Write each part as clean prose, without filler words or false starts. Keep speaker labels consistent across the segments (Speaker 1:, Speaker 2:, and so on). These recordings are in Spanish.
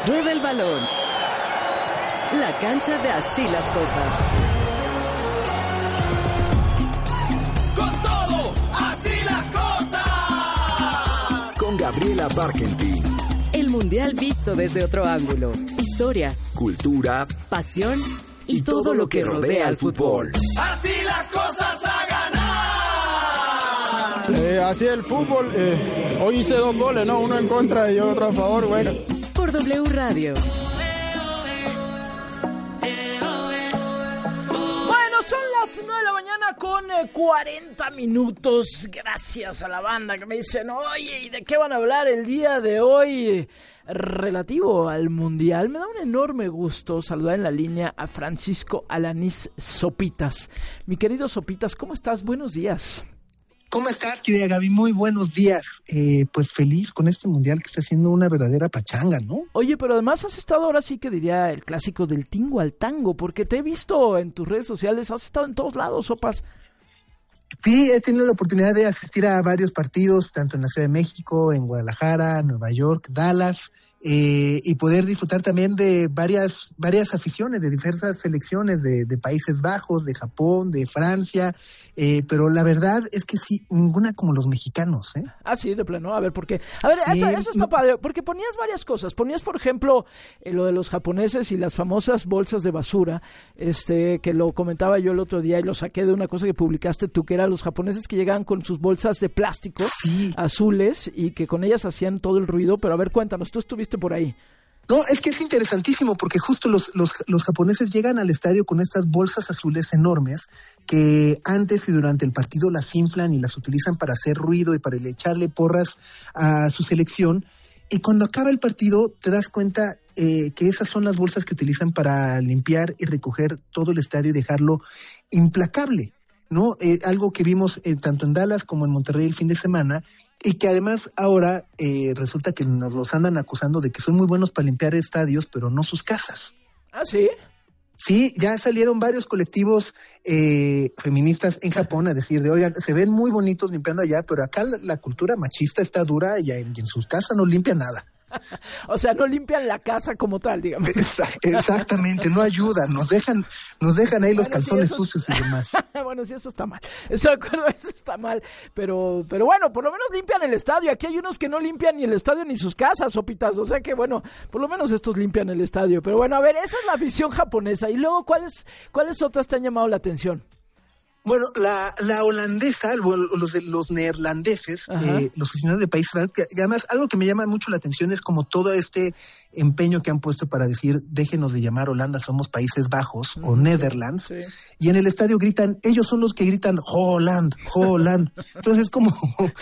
Speaker 1: Rueda el balón. La cancha de Así las Cosas.
Speaker 2: ¡Con todo! ¡Así las cosas!
Speaker 3: Con Gabriela Barkentin.
Speaker 1: El mundial visto desde otro ángulo. Historias,
Speaker 3: Cultura,
Speaker 1: pasión y todo lo que rodea al fútbol.
Speaker 2: ¡Así las cosas a ganar!
Speaker 4: Así el fútbol. Hoy hice 2 goles, ¿no? Uno en contra y otro a favor, bueno.
Speaker 1: Por W Radio.
Speaker 5: Son las 9 de la mañana con 40 minutos. Gracias a la banda que me dicen, oye, ¿y de qué van a hablar el día de hoy relativo al Mundial? Me da un enorme gusto saludar en la línea a Francisco Alanís Sopitas. Mi querido Sopitas, ¿cómo estás? Buenos días.
Speaker 6: ¿Cómo estás, querida Gaby? Muy buenos días. Pues feliz con este mundial que está haciendo una verdadera pachanga, ¿no?
Speaker 5: Oye, pero además has estado ahora sí que diría el clásico del tingo al tango, porque te he visto en tus redes sociales, has estado en todos lados, Sopas.
Speaker 6: Sí, he tenido la oportunidad de asistir a varios partidos, tanto en la Ciudad de México, en Guadalajara, Nueva York, Dallas, y poder disfrutar también de varias aficiones de diversas selecciones de Países Bajos, de Japón, de Francia, pero la verdad es que sí, ninguna como los mexicanos, ¿eh?
Speaker 5: Ah, sí, de plano, a ver, ¿por qué? A ver,
Speaker 6: Sí,
Speaker 5: eso está padre, porque ponías varias cosas, ponías, por ejemplo, lo de los japoneses y las famosas bolsas de basura, que lo comentaba yo el otro día y lo saqué de una cosa que publicaste tú, que era los japoneses que llegaban con sus bolsas de plástico azules y que con ellas hacían todo el ruido, pero a ver, cuéntanos, tú estuviste por ahí.
Speaker 6: No, es que es interesantísimo porque justo los japoneses llegan al estadio con estas bolsas azules enormes que antes y durante el partido las inflan y las utilizan para hacer ruido y para echarle porras a su selección. Y cuando acaba el partido te das cuenta que esas son las bolsas que utilizan para limpiar y recoger todo el estadio y dejarlo implacable, ¿no? Algo que vimos tanto en Dallas como en Monterrey el fin de semana, y que además ahora resulta que nos los andan acusando de que son muy buenos para limpiar estadios, pero no sus casas.
Speaker 5: ¿Ah, sí?
Speaker 6: Sí, ya salieron varios colectivos feministas en Japón a decir oigan, se ven muy bonitos limpiando allá, pero acá la cultura machista está dura y en su casa no limpia nada.
Speaker 5: O sea, no limpian la casa como tal, digamos.
Speaker 6: Exactamente, no ayudan, nos dejan ahí los calzones sucios y demás.
Speaker 5: Bueno, sí, eso está mal. Eso está mal. Pero bueno, por lo menos limpian el estadio. Aquí hay unos que no limpian ni el estadio ni sus casas, Sopitas. O sea que, bueno, por lo menos estos limpian el estadio. Pero bueno, a ver, esa es la afición japonesa. Y luego, ¿cuáles otras te han llamado la atención?
Speaker 6: Bueno, la holandesa, los neerlandeses, los aficionados de Países Bajos, que además algo que me llama mucho la atención es como todo este empeño que han puesto para decir, déjenos de llamar Holanda, somos Países Bajos o Netherlands, sí. Y en el estadio gritan, ellos son los que gritan Holland, Holland. Entonces como,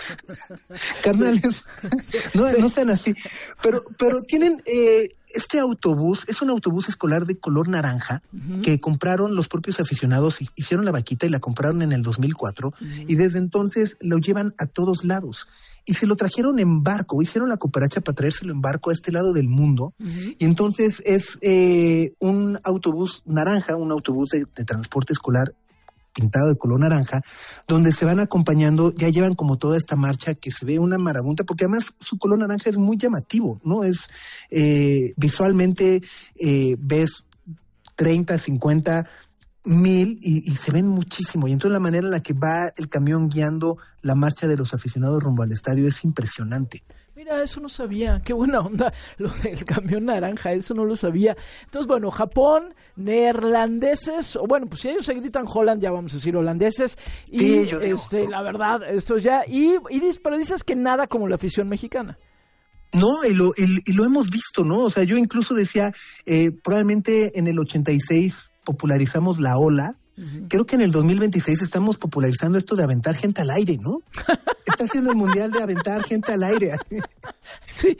Speaker 6: carnales, no sean así, pero tienen este autobús, es un autobús escolar de color naranja que compraron los propios aficionados, hicieron la vaquita y la compraron en el 2004 y desde entonces lo llevan a todos lados. Y se lo trajeron en barco, hicieron la cooperacha para traérselo en barco a este lado del mundo. Y entonces es un autobús naranja, un autobús de transporte escolar pintado de color naranja, donde se van acompañando, ya llevan como toda esta marcha que se ve una marabunta, porque además su color naranja es muy llamativo, ¿no? Es visualmente ves 30, 50, 1000 y se ven muchísimo. Y entonces la manera en la que va el camión guiando la marcha de los aficionados rumbo al estadio es impresionante.
Speaker 5: Mira, eso no sabía, qué buena onda lo del camión naranja, eso no lo sabía. Entonces, bueno, Japón, neerlandeses, o bueno, pues si ellos se gritan Holland, ya vamos a decir holandeses, y
Speaker 6: sí, yo digo,
Speaker 5: la verdad, esto ya, pero dices que nada como la afición mexicana.
Speaker 6: No, y lo hemos visto, ¿no? O sea, yo incluso decía, probablemente en el 86 popularizamos la ola. Creo que en el 2026 estamos popularizando esto de aventar gente al aire, ¿no? Está haciendo el mundial de aventar gente al aire.
Speaker 5: Sí,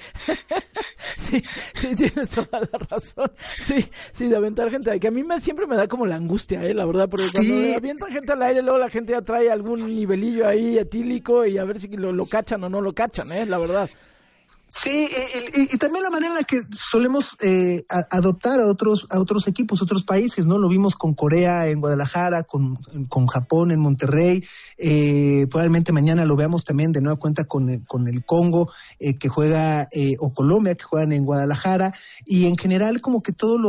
Speaker 5: tienes toda la razón. Sí, de aventar gente al aire. Que a mí siempre me da como la angustia, la verdad, porque cuando avientan gente al aire, luego la gente ya trae algún nivelillo ahí etílico y a ver si lo cachan o no lo cachan, la verdad.
Speaker 6: Sí, y también la manera en la que solemos adoptar a otros equipos, otros países, ¿no? Lo vimos con Corea en Guadalajara, con Japón en Monterrey, probablemente mañana lo veamos también de nueva cuenta con el Congo, que juega, o Colombia, que juegan en Guadalajara, y en general como que todos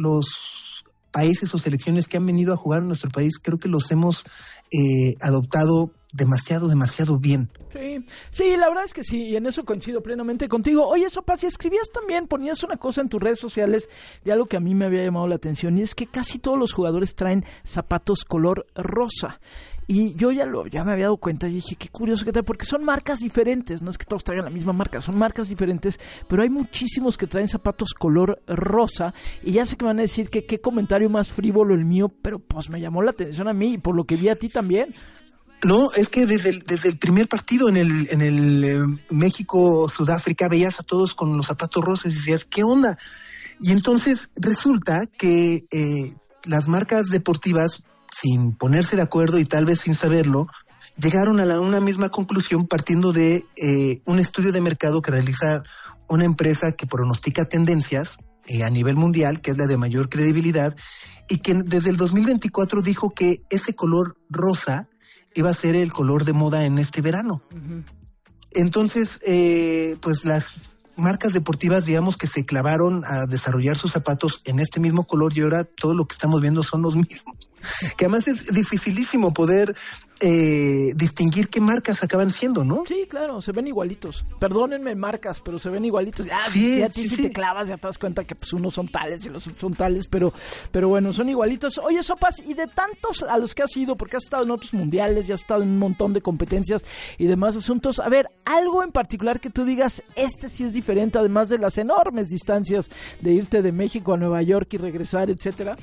Speaker 6: los países o selecciones que han venido a jugar en nuestro país, creo que los hemos adoptado demasiado bien.
Speaker 5: Sí, la verdad es que sí, y en eso coincido plenamente contigo. Oye, Sopa, si escribías también, ponías una cosa en tus redes sociales de algo que a mí me había llamado la atención, y es que casi todos los jugadores traen zapatos color rosa. Y yo ya me había dado cuenta y dije, qué curioso que tal, porque son marcas diferentes, no es que todos traigan la misma marca, son marcas diferentes, pero hay muchísimos que traen zapatos color rosa, y ya sé que van a decir que qué comentario más frívolo el mío, pero pues me llamó la atención a mí, y por lo que vi a ti también.
Speaker 6: No, es que desde el primer partido en el México-Sudáfrica veías a todos con los zapatos rosas y decías, ¿qué onda? Y entonces resulta que las marcas deportivas, sin ponerse de acuerdo y tal vez sin saberlo, llegaron a una misma conclusión partiendo de un estudio de mercado que realiza una empresa que pronostica tendencias a nivel mundial, que es la de mayor credibilidad, y que desde el 2024 dijo que ese color rosa iba a ser el color de moda en este verano. Uh-huh. Entonces, pues las marcas deportivas, digamos que se clavaron a desarrollar sus zapatos en este mismo color, y ahora todo lo que estamos viendo son los mismos. Que además es dificilísimo poder distinguir qué marcas acaban siendo, ¿no?
Speaker 5: Sí, claro, se ven igualitos. Perdónenme marcas, pero se ven igualitos.
Speaker 6: Sí,
Speaker 5: si te clavas ya te das cuenta que pues unos son tales y los son tales, pero bueno, son igualitos. Oye, Sopas, y de tantos a los que has ido, porque has estado en otros mundiales, ya has estado en un montón de competencias y demás asuntos, a ver, algo en particular que tú digas, este sí es diferente, además de las enormes distancias de irte de México a Nueva York y regresar, etcétera.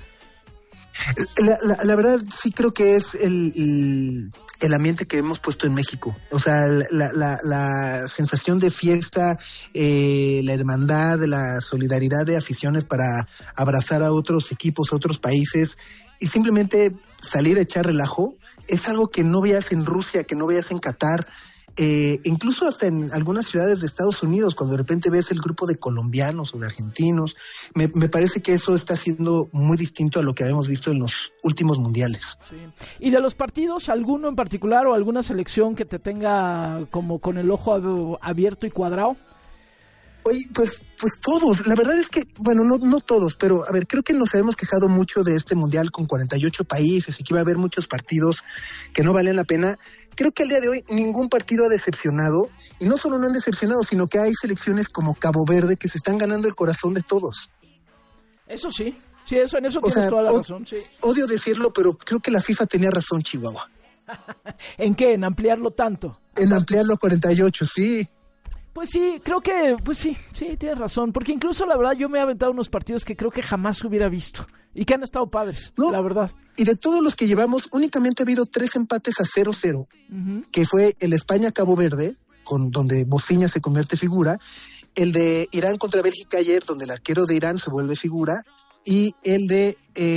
Speaker 6: La verdad sí creo que es el ambiente que hemos puesto en México. O sea, la sensación de fiesta, la hermandad, la solidaridad de aficiones para abrazar a otros equipos, a otros países, y simplemente salir a echar relajo, es algo que no veas en Rusia, que no veas en Qatar, incluso hasta en algunas ciudades de Estados Unidos, cuando de repente ves el grupo de colombianos o de argentinos. Me parece que eso está siendo muy distinto a lo que habíamos visto en los últimos mundiales.
Speaker 5: Sí. ¿Y de los partidos, alguno en particular o alguna selección que te tenga como con el ojo abierto y cuadrado?
Speaker 6: Oye, pues todos. La verdad es que, bueno, no todos, pero a ver, creo que nos habíamos quejado mucho de este mundial con 48 países y que iba a haber muchos partidos que no valían la pena. Creo que al día de hoy ningún partido ha decepcionado, y no solo no han decepcionado, sino que hay selecciones como Cabo Verde que se están ganando el corazón de todos.
Speaker 5: Eso sí, en eso tienes toda la razón, sí.
Speaker 6: Odio decirlo, pero creo que la FIFA tenía razón, Chihuahua.
Speaker 5: ¿En qué? ¿En ampliarlo tanto?
Speaker 6: En ampliarlo a 48, sí.
Speaker 5: Pues sí, creo que, sí, tienes razón, porque incluso la verdad yo me he aventado unos partidos que creo que jamás hubiera visto y que han estado padres, no, la verdad.
Speaker 6: Y de todos los que llevamos, únicamente ha habido 3 empates a 0-0, uh-huh. Que fue el España-Cabo Verde, donde Bofiña se convierte figura, el de Irán contra Bélgica ayer, donde el arquero de Irán se vuelve figura, y el de,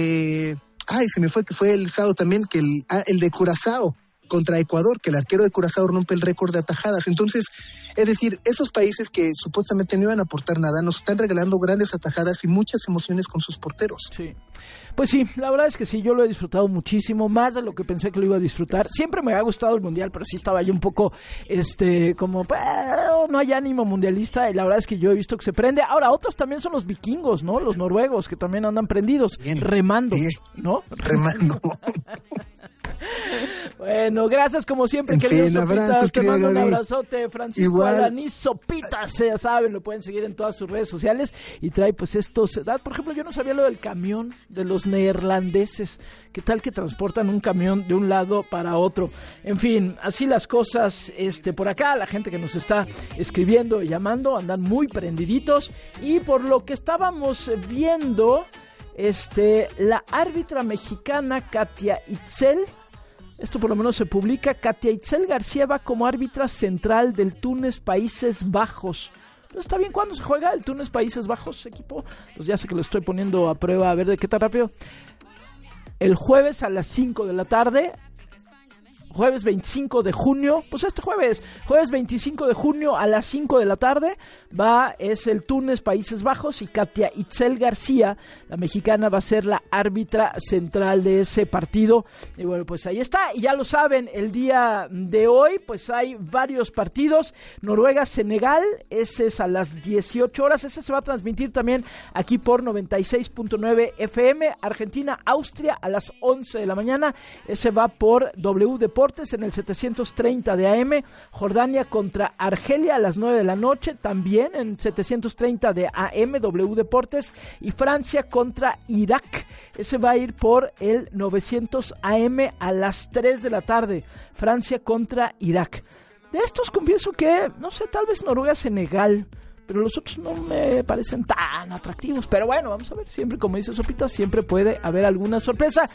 Speaker 6: se me fue, que fue el sábado también, que el de Curazao contra Ecuador, que el arquero de Curazao rompe el récord de atajadas. Entonces, es decir, esos países que supuestamente no iban a aportar nada, nos están regalando grandes atajadas y muchas emociones con sus porteros. Sí.
Speaker 5: Pues sí, la verdad es que sí, yo lo he disfrutado muchísimo, más de lo que pensé que lo iba a disfrutar. Siempre me ha gustado el mundial, pero sí estaba yo un poco, como, no hay ánimo mundialista, y la verdad es que yo he visto que se prende. Ahora, otros también son los vikingos, ¿no? Los noruegos, que también andan prendidos, bien, remando, bien. ¿No?
Speaker 6: Remando.
Speaker 5: Bueno, gracias como siempre, querido Sopitas. Te mando un abrazote, Francisco Alanis Sopitas, ya saben, lo pueden seguir en todas sus redes sociales, y trae pues estos, por ejemplo, yo no sabía lo del camión de los neerlandeses, qué tal que transportan un camión de un lado para otro. En fin, así las cosas por acá, la gente que nos está escribiendo y llamando andan muy prendiditos, y por lo que estábamos viendo, la árbitra mexicana Katia Itzel, esto por lo menos se publica, Katia Itzel García va como árbitra central del Túnez Países Bajos. Pero está bien, ¿cuándo se juega el Túnez Países Bajos, equipo? Pues ya sé que lo estoy poniendo a prueba, a ver de qué tan rápido. El jueves a las 5 de la tarde, jueves 25 de junio, pues este jueves 25 de junio a las 5 de la tarde, es el Túnez, Países Bajos, y Katia Itzel García, la mexicana, va a ser la árbitra central de ese partido. Y bueno, pues ahí está, y ya lo saben, el día de hoy, pues hay varios partidos. Noruega-Senegal, ese es a las 18 horas, ese se va a transmitir también aquí por 96.9 FM. Argentina-Austria a las 11 de la mañana, ese va por W Deportes en el 730 de AM. Jordania contra Argelia a las 9 de la noche, también en 730 de AM, W Deportes. Y Francia contra Irak, ese va a ir por el 900 AM a las 3 de la tarde. Francia contra Irak. De estos confieso que, no sé, tal vez Noruega-Senegal, pero los otros no me parecen tan atractivos. Pero bueno, vamos a ver, siempre, como dice Sopita, siempre puede haber alguna sorpresa.